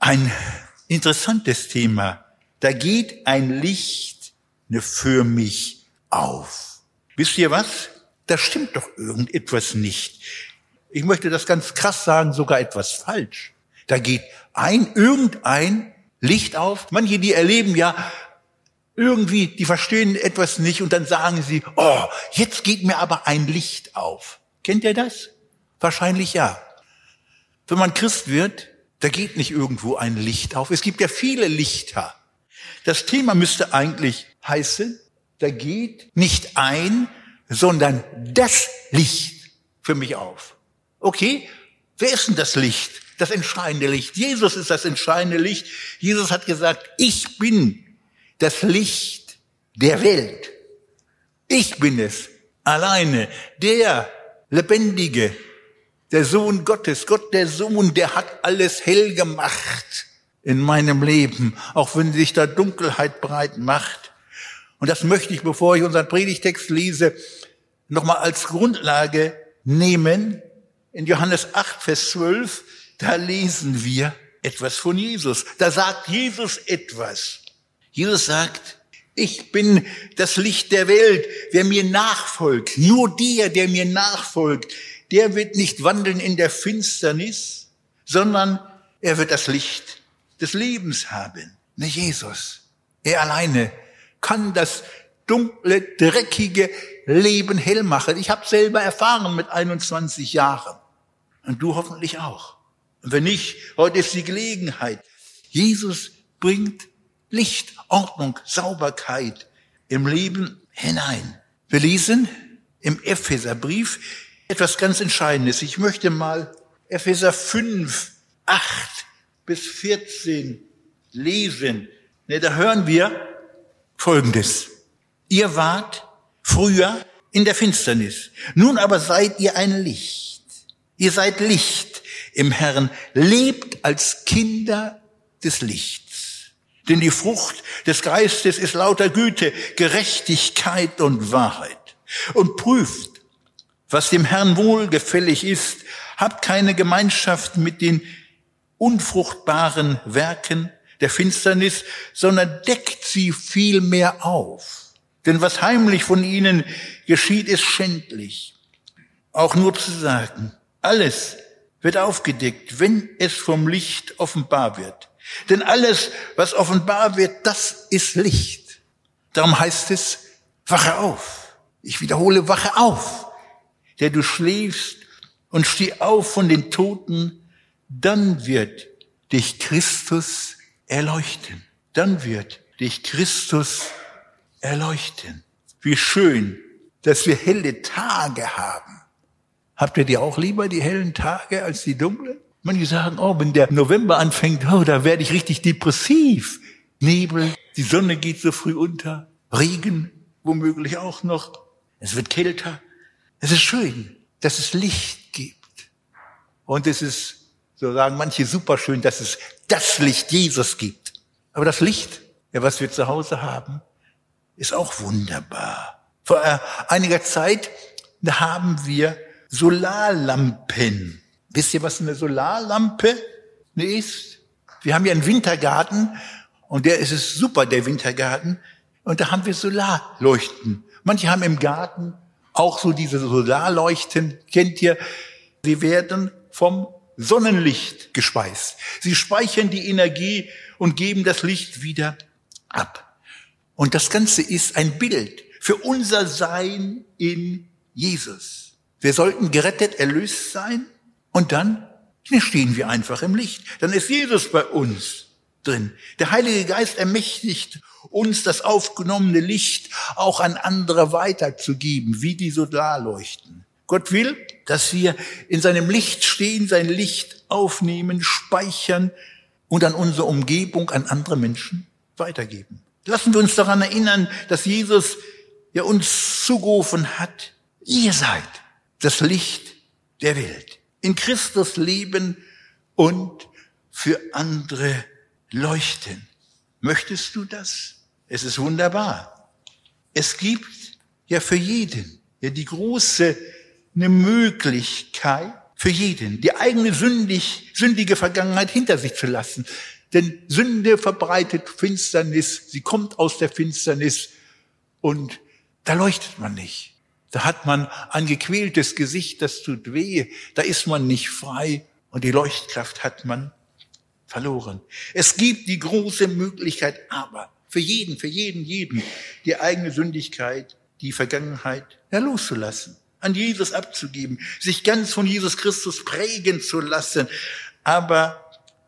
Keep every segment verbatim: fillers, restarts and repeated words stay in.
Ein interessantes Thema. Da geht ein Licht für mich auf. Wisst ihr was? Da stimmt doch irgendetwas nicht. Ich möchte das ganz krass sagen, sogar etwas falsch. Da geht ein, irgendein Licht auf. Manche, die erleben ja irgendwie, die verstehen etwas nicht und dann sagen sie, oh, jetzt geht mir aber ein Licht auf. Kennt ihr das? Wahrscheinlich ja. Wenn man Christ wird, da geht nicht irgendwo ein Licht auf. Es gibt ja viele Lichter. Das Thema müsste eigentlich heißen, da geht nicht ein, sondern das Licht für mich auf. Okay, wer ist denn das Licht? Das entscheidende Licht. Jesus ist das entscheidende Licht. Jesus hat gesagt, ich bin das Licht der Welt. Ich bin es, alleine, der Lebendige, der Sohn Gottes, Gott der Sohn, der hat alles hell gemacht in meinem Leben, auch wenn sich da Dunkelheit breit macht. Und das möchte ich, bevor ich unseren Predigtext lese, nochmal als Grundlage nehmen. In Johannes acht, Vers zwölf, da lesen wir etwas von Jesus. Da sagt Jesus etwas. Jesus sagt, ich bin das Licht der Welt. Wer mir nachfolgt, nur der, der mir nachfolgt, der wird nicht wandeln in der Finsternis, sondern er wird das Licht des Lebens haben. Ne, Jesus, er alleine kann das dunkle, dreckige Leben hell machen. Ich habe selber erfahren mit einundzwanzig Jahren. Und du hoffentlich auch. Und wenn nicht, heute ist die Gelegenheit. Jesus bringt Licht, Ordnung, Sauberkeit im Leben hinein. Wir lesen im Epheserbrief etwas ganz Entscheidendes. Ich möchte mal Epheser fünf, acht bis vierzehn lesen. Ne, da hören wir Folgendes. Ihr wart früher in der Finsternis. Nun aber seid ihr ein Licht. Ihr seid Licht im Herrn. Lebt als Kinder des Lichts. Denn die Frucht des Geistes ist lauter Güte, Gerechtigkeit und Wahrheit. Und prüft, was dem Herrn wohlgefällig ist. Habt keine Gemeinschaft mit den unfruchtbaren Werken der Finsternis, sondern deckt sie vielmehr auf. Denn was heimlich von ihnen geschieht, ist schändlich. Auch nur zu sagen, alles wird aufgedeckt, wenn es vom Licht offenbar wird. Denn alles, was offenbar wird, das ist Licht. Darum heißt es, wache auf. Ich wiederhole, wache auf, der du schläfst, und steh auf von den Toten, dann wird dich Christus erleuchten. Dann wird dich Christus erleuchten. Wie schön, dass wir helle Tage haben. Habt ihr die auch lieber, die hellen Tage, als die dunklen? Manche sagen, oh, wenn der November anfängt, oh, da werde ich richtig depressiv. Nebel, die Sonne geht so früh unter, Regen womöglich auch noch. Es wird kälter. Es ist schön, dass es Licht gibt. Und es ist, so sagen manche, super schön, dass es das Licht Jesus gibt. Aber das Licht, ja, was wir zu Hause haben, ist auch wunderbar. Vor einiger Zeit, da haben wir Solarlampen. Wisst ihr, was eine Solarlampe ist? Wir haben ja einen Wintergarten und der ist es super, der Wintergarten. Und da haben wir Solarleuchten. Manche haben im Garten auch so diese Solarleuchten. Kennt ihr? Sie werden vom Sonnenlicht gespeist. Sie speichern die Energie und geben das Licht wieder ab. Und das Ganze ist ein Bild für unser Sein in Jesus. Wir sollten gerettet, erlöst sein und dann stehen wir einfach im Licht. Dann ist Jesus bei uns drin. Der Heilige Geist ermächtigt uns, das aufgenommene Licht auch an andere weiterzugeben, wie die Solarleuchten. Gott will, dass wir in seinem Licht stehen, sein Licht aufnehmen, speichern und an unsere Umgebung, an andere Menschen weitergeben. Lassen wir uns daran erinnern, dass Jesus ja uns zugerufen hat, ihr seid das Licht der Welt. In Christus leben und für andere leuchten. Möchtest du das? Es ist wunderbar. Es gibt ja für jeden ja die große eine Möglichkeit, Für jeden, die eigene sündig, sündige Vergangenheit hinter sich zu lassen. Denn Sünde verbreitet Finsternis, sie kommt aus der Finsternis und da leuchtet man nicht. Da hat man ein gequältes Gesicht, das tut weh, da ist man nicht frei und die Leuchtkraft hat man verloren. Es gibt die große Möglichkeit, aber für jeden, für jeden, jeden, die eigene Sündigkeit, die Vergangenheit ja, loszulassen, an Jesus abzugeben, sich ganz von Jesus Christus prägen zu lassen. Aber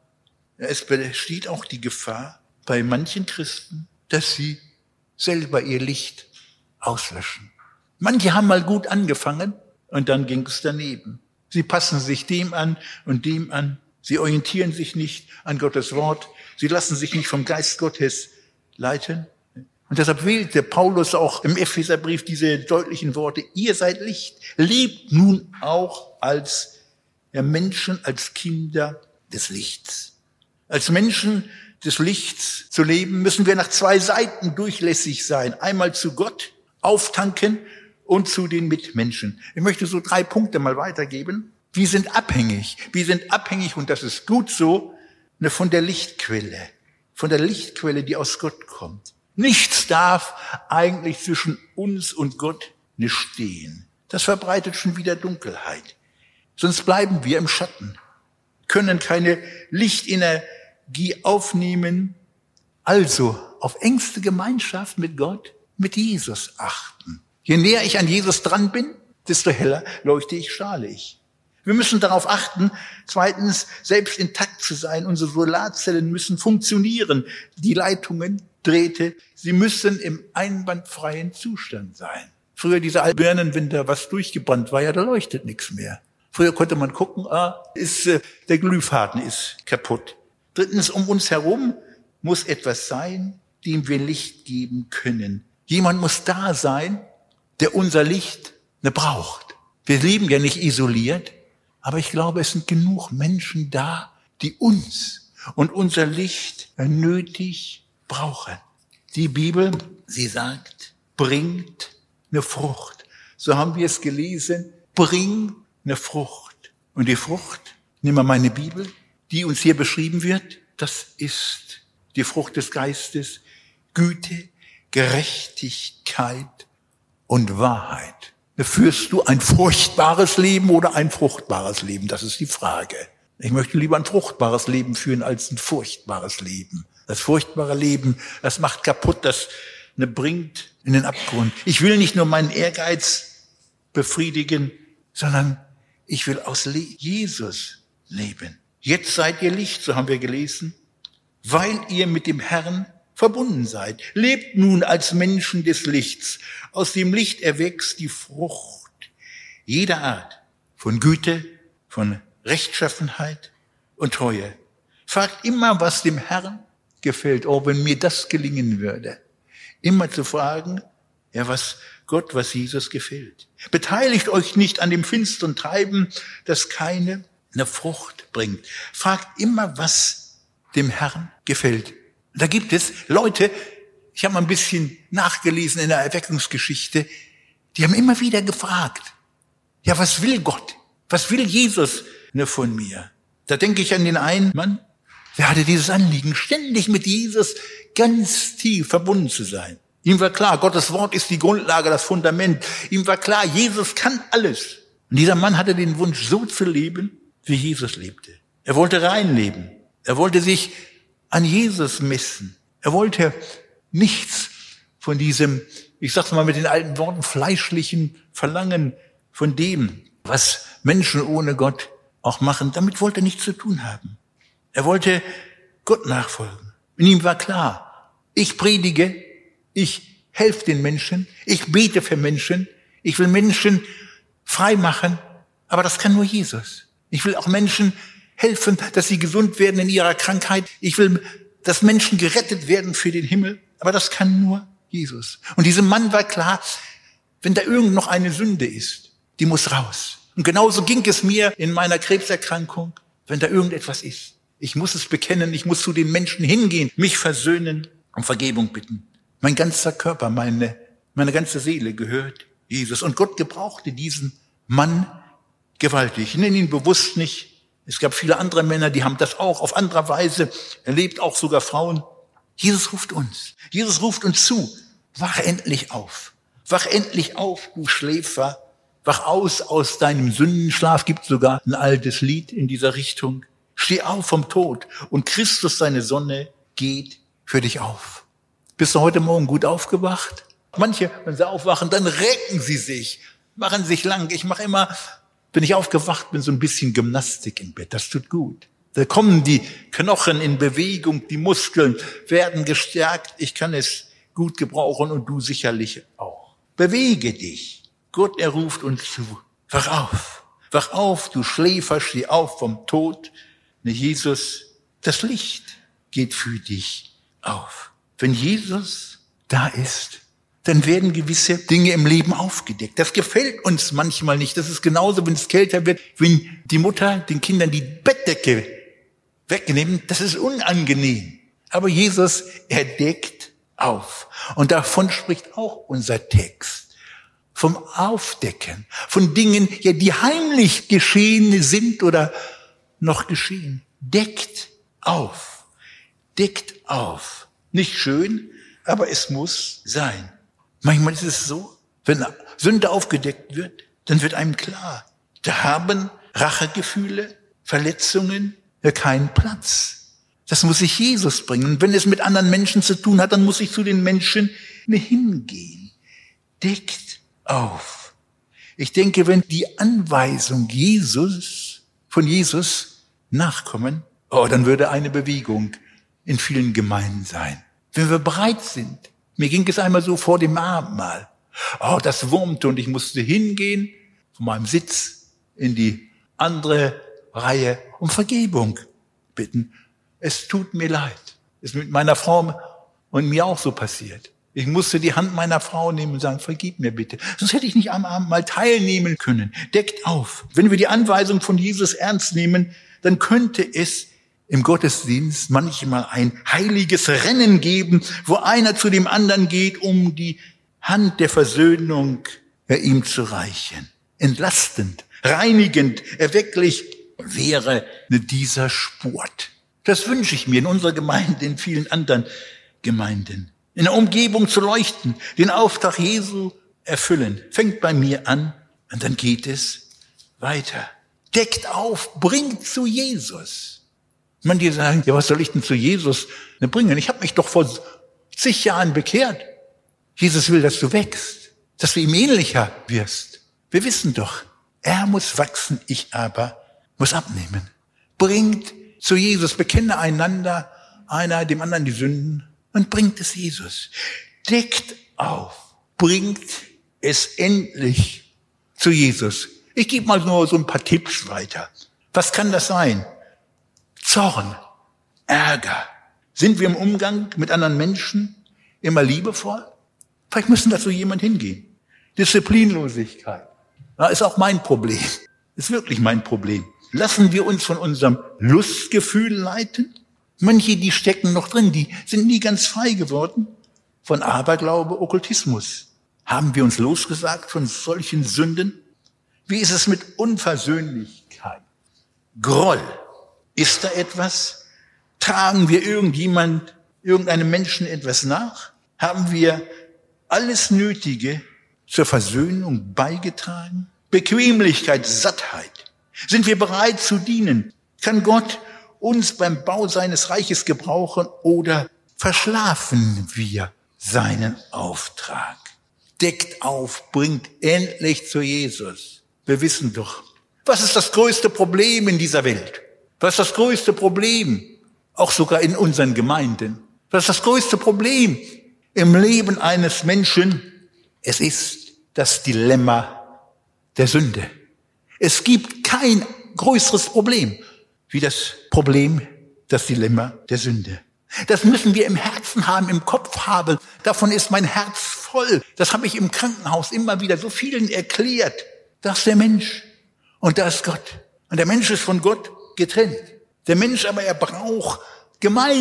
es besteht auch die Gefahr bei manchen Christen, dass sie selber ihr Licht auslöschen. Manche haben mal gut angefangen und dann ging es daneben. Sie passen sich dem an und dem an. Sie orientieren sich nicht an Gottes Wort. Sie lassen sich nicht vom Geist Gottes leiten. Und deshalb wählte Paulus auch im Epheserbrief diese deutlichen Worte. Ihr seid Licht. Lebt nun auch als ja, Menschen, als Kinder des Lichts. Als Menschen des Lichts zu leben, müssen wir nach zwei Seiten durchlässig sein. Einmal zu Gott auftanken und zu den Mitmenschen. Ich möchte so drei Punkte mal weitergeben. Wir sind abhängig. Wir sind abhängig, und das ist gut so, ne, von der Lichtquelle. Von der Lichtquelle, die aus Gott kommt. Nichts darf eigentlich zwischen uns und Gott nicht stehen. Das verbreitet schon wieder Dunkelheit. Sonst bleiben wir im Schatten, können keine Lichtenergie aufnehmen. Also auf engste Gemeinschaft mit Gott, mit Jesus achten. Je näher ich an Jesus dran bin, desto heller leuchte ich, strahle ich. Wir müssen darauf achten, zweitens, selbst intakt zu sein. Unsere Solarzellen müssen funktionieren. Die Leitungen, Drähte, sie müssen im einwandfreien Zustand sein. Früher diese alten Birnen, wenn da was durchgebrannt war, ja, da leuchtet nichts mehr. Früher konnte man gucken, ah, ist, äh, der Glühfaden ist kaputt. Drittens, um uns herum muss etwas sein, dem wir Licht geben können. Jemand muss da sein, der unser Licht ne, braucht. Wir leben ja nicht isoliert, aber ich glaube, es sind genug Menschen da, die uns und unser Licht nötig brauchen. Die Bibel, sie sagt, bringt eine Frucht. So haben wir es gelesen, bring eine Frucht. Und die Frucht, nehmen wir meine Bibel, die uns hier beschrieben wird, das ist die Frucht des Geistes, Güte, Gerechtigkeit und Wahrheit. Führst du ein furchtbares Leben oder ein fruchtbares Leben? Das ist die Frage. Ich möchte lieber ein fruchtbares Leben führen als ein furchtbares Leben. Das furchtbare Leben, das macht kaputt, das ne, bringt in den Abgrund. Ich will nicht nur meinen Ehrgeiz befriedigen, sondern ich will aus Le- Jesus leben. Jetzt seid ihr Licht, so haben wir gelesen, weil ihr mit dem Herrn verbunden seid. Lebt nun als Menschen des Lichts. Aus dem Licht erwächst die Frucht jeder Art von Güte, von Rechtschaffenheit und Treue. Fragt immer, was dem Herrn gefällt. Oh, wenn mir das gelingen würde. Immer zu fragen, ja, was Gott, was Jesus gefällt. Beteiligt euch nicht an dem finsteren Treiben, das keine eine Frucht bringt. Fragt immer, was dem Herrn gefällt. Da gibt es Leute, ich habe mal ein bisschen nachgelesen in der Erweckungsgeschichte, die haben immer wieder gefragt, ja, was will Gott? Was will Jesus ne, von mir? Da denke ich an den einen Mann, der hatte dieses Anliegen, ständig mit Jesus ganz tief verbunden zu sein. Ihm war klar, Gottes Wort ist die Grundlage, das Fundament. Ihm war klar, Jesus kann alles. Und dieser Mann hatte den Wunsch, so zu leben, wie Jesus lebte. Er wollte rein leben. Er wollte sich an Jesus messen. Er wollte nichts von diesem, ich sag's mal mit den alten Worten, fleischlichen Verlangen von dem, was Menschen ohne Gott auch machen. Damit wollte er nichts zu tun haben. Er wollte Gott nachfolgen. Und ihm war klar, ich predige, ich helfe den Menschen, ich bete für Menschen, ich will Menschen frei machen, aber das kann nur Jesus. Ich will auch Menschen helfen, dass sie gesund werden in ihrer Krankheit. Ich will, dass Menschen gerettet werden für den Himmel, aber das kann nur Jesus. Und diesem Mann war klar, wenn da irgend noch eine Sünde ist, die muss raus. Und genauso ging es mir in meiner Krebserkrankung, wenn da irgendetwas ist. Ich muss es bekennen, ich muss zu den Menschen hingehen, mich versöhnen, um Vergebung bitten. Mein ganzer Körper, meine, meine ganze Seele gehört Jesus. Und Gott gebrauchte diesen Mann gewaltig. Ich nenne ihn bewusst nicht. Es gab viele andere Männer, die haben das auch auf andere Weise erlebt, auch sogar Frauen. Jesus ruft uns. Jesus ruft uns zu. Wach endlich auf. Wach endlich auf, du Schläfer. Wach aus aus deinem Sündenschlaf. Gibt sogar ein altes Lied in dieser Richtung. Steh auf vom Tod und Christus, seine Sonne, geht für dich auf. Bist du heute Morgen gut aufgewacht? Manche, wenn sie aufwachen, dann recken sie sich, machen sich lang. Ich mache immer, wenn ich aufgewacht bin, so ein bisschen Gymnastik im Bett. Das tut gut. Da kommen die Knochen in Bewegung, die Muskeln werden gestärkt. Ich kann es gut gebrauchen und du sicherlich auch. Bewege dich. Gott, er ruft uns zu. Wach auf. Wach auf, du Schläfer, steh auf vom Tod. Ne, Jesus, das Licht geht für dich auf. Wenn Jesus da ist, dann werden gewisse Dinge im Leben aufgedeckt. Das gefällt uns manchmal nicht. Das ist genauso, wenn es kälter wird, wenn die Mutter den Kindern die Bettdecke wegnimmt. Das ist unangenehm. Aber Jesus, er deckt auf. Und davon spricht auch unser Text. Vom Aufdecken. Von Dingen, ja, die heimlich geschehen sind oder noch geschehen. Deckt auf. Deckt auf. Nicht schön, aber es muss sein. Manchmal ist es so, wenn Sünde aufgedeckt wird, dann wird einem klar, da haben Rachegefühle, Verletzungen ja keinen Platz. Das muss sich Jesus bringen. Und wenn es mit anderen Menschen zu tun hat, dann muss ich zu den Menschen hingehen. Deckt auf. Ich denke, wenn die Anweisung Jesus, von Jesus nachkommen, oh, dann würde eine Bewegung in vielen Gemeinden sein. Wenn wir bereit sind. Mir ging es einmal so vor dem Abendmahl. Oh, das wurmte und ich musste hingehen, von meinem Sitz in die andere Reihe um Vergebung bitten. Es tut mir leid. Es ist mit meiner Frau und mir auch so passiert. Ich musste die Hand meiner Frau nehmen und sagen, vergib mir bitte. Sonst hätte ich nicht am Abendmahl teilnehmen können. Deckt auf. Wenn wir die Anweisung von Jesus ernst nehmen, dann könnte es im Gottesdienst manchmal ein heiliges Rennen geben, wo einer zu dem anderen geht, um die Hand der Versöhnung ihm zu reichen. Entlastend, reinigend, erwecklich wäre dieser Sport. Das wünsche ich mir in unserer Gemeinde, in vielen anderen Gemeinden. In der Umgebung zu leuchten, den Auftrag Jesu erfüllen. Fängt bei mir an und dann geht es weiter. Deckt auf, bringt zu Jesus. Manche sagen, ja, was soll ich denn zu Jesus bringen? Ich habe mich doch vor zig Jahren bekehrt. Jesus will, dass du wächst, dass du ihm ähnlicher wirst. Wir wissen doch, er muss wachsen, ich aber muss abnehmen. Bringt zu Jesus, bekenne einander, einer dem anderen die Sünden und bringt es Jesus. Deckt auf, bringt es endlich zu Jesus. Ich gebe mal nur so ein paar Tipps weiter. Was kann das sein? Zorn, Ärger. Sind wir im Umgang mit anderen Menschen immer liebevoll? Vielleicht müssen da so jemand hingehen. Disziplinlosigkeit. Das ist auch mein Problem. Ist wirklich mein Problem. Lassen wir uns von unserem Lustgefühl leiten? Manche, die stecken noch drin, die sind nie ganz frei geworden von Aberglaube, Okkultismus. Haben wir uns losgesagt von solchen Sünden? Wie ist es mit Unversöhnlichkeit? Groll. Ist da etwas? Tragen wir irgendjemand, irgendeinem Menschen etwas nach? Haben wir alles Nötige zur Versöhnung beigetragen? Bequemlichkeit, Sattheit. Sind wir bereit zu dienen? Kann Gott uns beim Bau seines Reiches gebrauchen oder verschlafen wir seinen Auftrag? Deckt auf, bringt endlich zu Jesus. Wir wissen doch, was ist das größte Problem in dieser Welt? Was ist das größte Problem? Auch sogar in unseren Gemeinden. Was ist das größte Problem im Leben eines Menschen? Es ist das Dilemma der Sünde. Es gibt kein größeres Problem wie das Problem, das Dilemma der Sünde. Das müssen wir im Herzen haben, im Kopf haben. Davon ist mein Herz voll. Das habe ich im Krankenhaus immer wieder so vielen erklärt. Da ist der Mensch und da ist Gott. Und der Mensch ist von Gott getrennt. Der Mensch aber, er braucht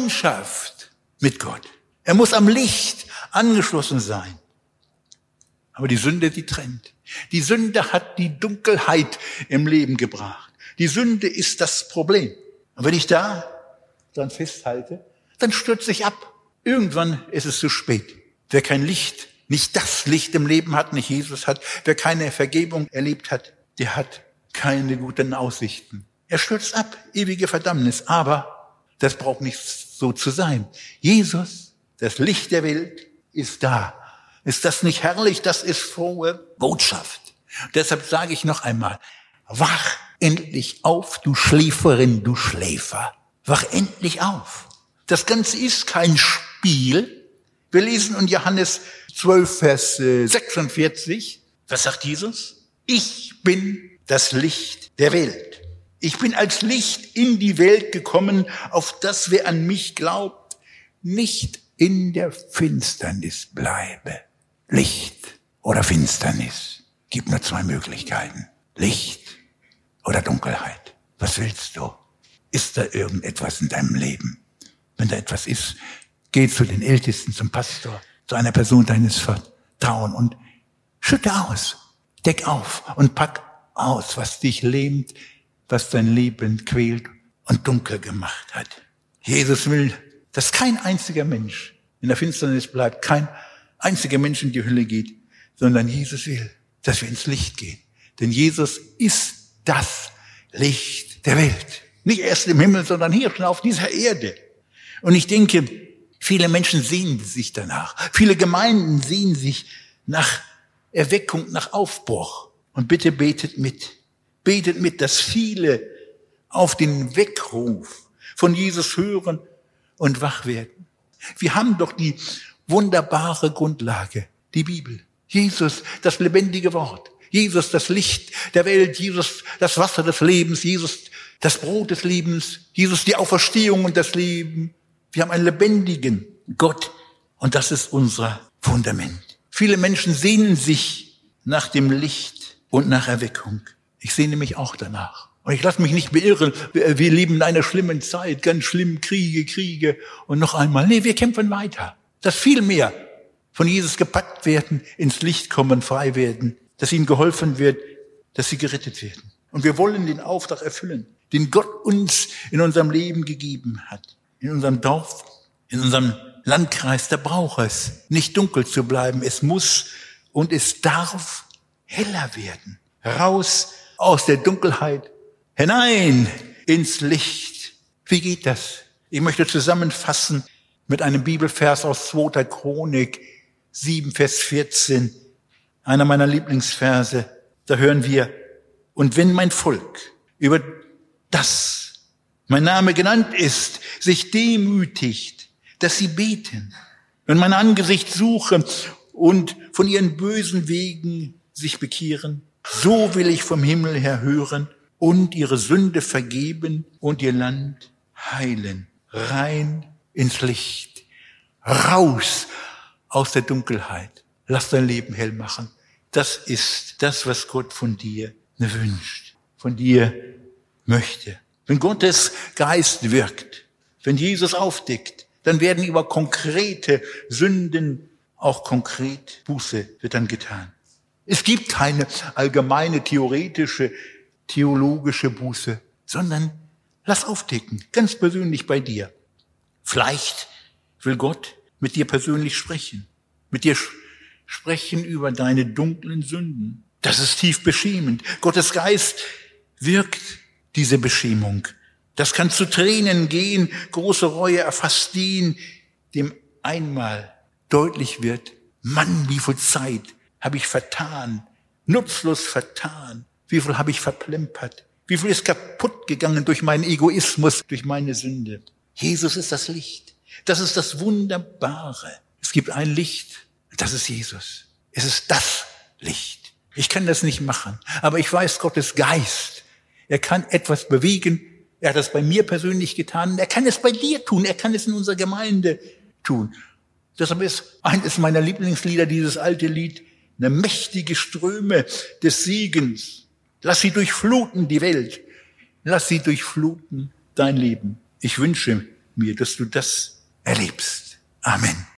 Gemeinschaft mit Gott. Er muss am Licht angeschlossen sein. Aber die Sünde, die trennt. Die Sünde hat die Dunkelheit im Leben gebracht. Die Sünde ist das Problem. Und wenn ich da dran festhalte, dann stürze ich ab. Irgendwann ist es zu spät. Wer kein Licht, nicht das Licht im Leben hat, nicht Jesus hat, wer keine Vergebung erlebt hat, der hat keine guten Aussichten. Er stürzt ab, ewige Verdammnis. Aber das braucht nicht so zu sein. Jesus, das Licht der Welt, ist da. Ist das nicht herrlich? Das ist frohe Botschaft. Deshalb sage ich noch einmal, wach endlich auf, du Schläferin, du Schläfer. Wach endlich auf. Das Ganze ist kein Spiel. Wir lesen in Johannes zwölf, Vers sechsundvierzig. Was sagt Jesus? Ich bin das Licht der Welt. Ich bin als Licht in die Welt gekommen, auf das, wer an mich glaubt, nicht in der Finsternis bleibe. Licht oder Finsternis. Gibt nur zwei Möglichkeiten. Licht oder Dunkelheit. Was willst du? Ist da irgendetwas in deinem Leben? Wenn da etwas ist, geh zu den Ältesten, zum Pastor, zu einer Person deines Vertrauens und schütte aus. Deck auf und pack aus, was dich lähmt, was dein Leben quält und dunkel gemacht hat. Jesus will, dass kein einziger Mensch in der Finsternis bleibt, kein einziger Mensch in die Hölle geht, sondern Jesus will, dass wir ins Licht gehen. Denn Jesus ist das Licht der Welt. Nicht erst im Himmel, sondern hier schon auf dieser Erde. Und ich denke, viele Menschen sehnen sich danach. Viele Gemeinden sehnen sich nach Erweckung, nach Aufbruch. Und bitte betet mit. Betet mit, dass viele auf den Weckruf von Jesus hören und wach werden. Wir haben doch die wunderbare Grundlage, die Bibel. Jesus, das lebendige Wort. Jesus, das Licht der Welt. Jesus, das Wasser des Lebens. Jesus, das Brot des Lebens. Jesus, die Auferstehung und das Leben. Wir haben einen lebendigen Gott. Und das ist unser Fundament. Viele Menschen sehnen sich nach dem Licht und nach Erweckung. Ich sehne mich auch danach. Und ich lasse mich nicht beirren. Wir, wir leben in einer schlimmen Zeit, ganz schlimm, Kriege, Kriege. Und noch einmal, nee, wir kämpfen weiter. Dass viel mehr von Jesus gepackt werden, ins Licht kommen, frei werden. Dass ihnen geholfen wird, dass sie gerettet werden. Und wir wollen den Auftrag erfüllen, den Gott uns in unserem Leben gegeben hat. In unserem Dorf, in unserem Landkreis, da braucht es nicht dunkel zu bleiben. Es muss und es darf heller werden. Raus aus der Dunkelheit, hinein ins Licht. Wie geht das? Ich möchte zusammenfassen mit einem Bibelvers aus zweiter Chronik sieben, Vers vierzehn. Einer meiner Lieblingsverse. Da hören wir, und wenn mein Volk über das mein Name genannt ist, sich demütigt, dass sie beten, wenn mein Angesicht suche und von ihren bösen Wegen sich bekehren, so will ich vom Himmel her hören und ihre Sünde vergeben und ihr Land heilen. Rein ins Licht, raus aus der Dunkelheit. Lass dein Leben hell machen. Das ist das, was Gott von dir wünscht, von dir möchte. Wenn Gottes Geist wirkt, wenn Jesus aufdeckt, dann werden über konkrete Sünden auch konkret Buße wird dann getan. Es gibt keine allgemeine, theoretische, theologische Buße, sondern lass aufdecken, ganz persönlich bei dir. Vielleicht will Gott mit dir persönlich sprechen, mit dir sprechen über deine dunklen Sünden. Das ist tief beschämend. Gottes Geist wirkt diese Beschämung. Das kann zu Tränen gehen, große Reue erfasst den, dem einmal deutlich wird, Mann, wie viel Zeit habe ich vertan, nutzlos vertan, wie viel habe ich verplempert, wie viel ist kaputt gegangen durch meinen Egoismus, durch meine Sünde. Jesus ist das Licht. Das ist das Wunderbare. Es gibt ein Licht, das ist Jesus. Es ist das Licht. Ich kann das nicht machen, aber ich weiß, Gottes Geist, er kann etwas bewegen. Er hat das bei mir persönlich getan. Er kann es bei dir tun. Er kann es in unserer Gemeinde tun. Deshalb ist eines meiner Lieblingslieder, dieses alte Lied, eine mächtige Ströme des Segens. Lass sie durchfluten die Welt. Lass sie durchfluten dein Leben. Ich wünsche mir, dass du das erlebst. Amen.